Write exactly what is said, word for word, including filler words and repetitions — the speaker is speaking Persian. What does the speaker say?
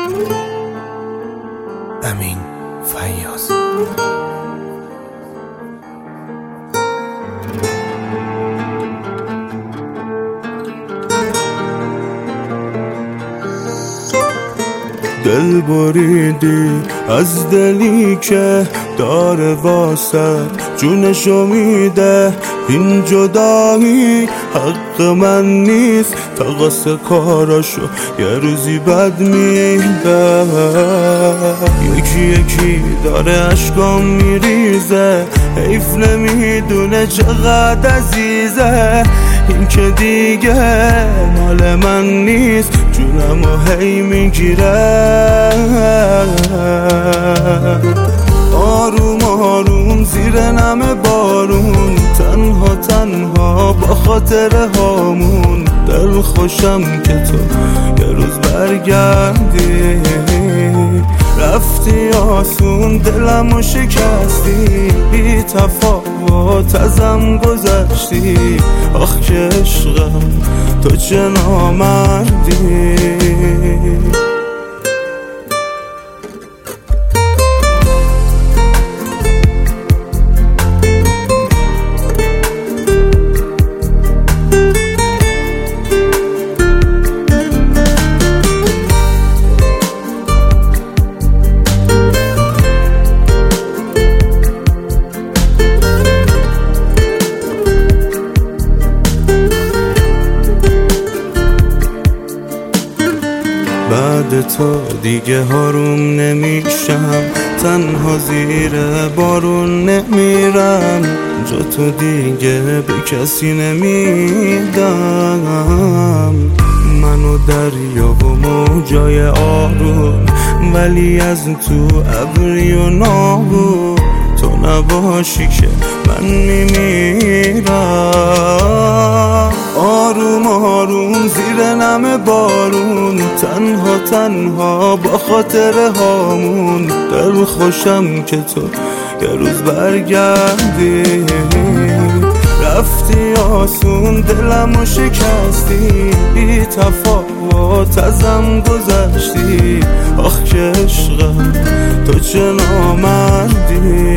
امین فیاض. دل بریدی از دلی که داره واسه جونشو میده، این جدایی حق من نیست، تقاس کاراشو یه روزی بد میده. یکی یکی داره عشقام میریزه، حیف نمیدونه چقدر عزیزه، این که دیگه مال من نیست، جونمو هی میگیره. آروم آروم زیر نم بارون، تنها تنها با خاطر هامون، دل خوشم که تو یه روز برگردی. رفتی آسون دلمو شکستی، بی تفاوت ازم گذشتی، آخ که عشقم تو چه نامردی. بعد تو دیگه هاروم نمیشم، تنها زیر بارون نمیرم، جا تو دیگه به کسی نمیدم. منو دریا و موجای آروم، ولی از تو ابری و نابود، تو نباشی که من میمیرم. آروم آروم زیر نم بارون، تنها تنها با خاطر هامون، دل خوشم که تو یه روز برگردی. رفتی آسون دلمو شکستی، بی تفاوت ازم گذشتی، آخ که عشقم تو چه نامردی.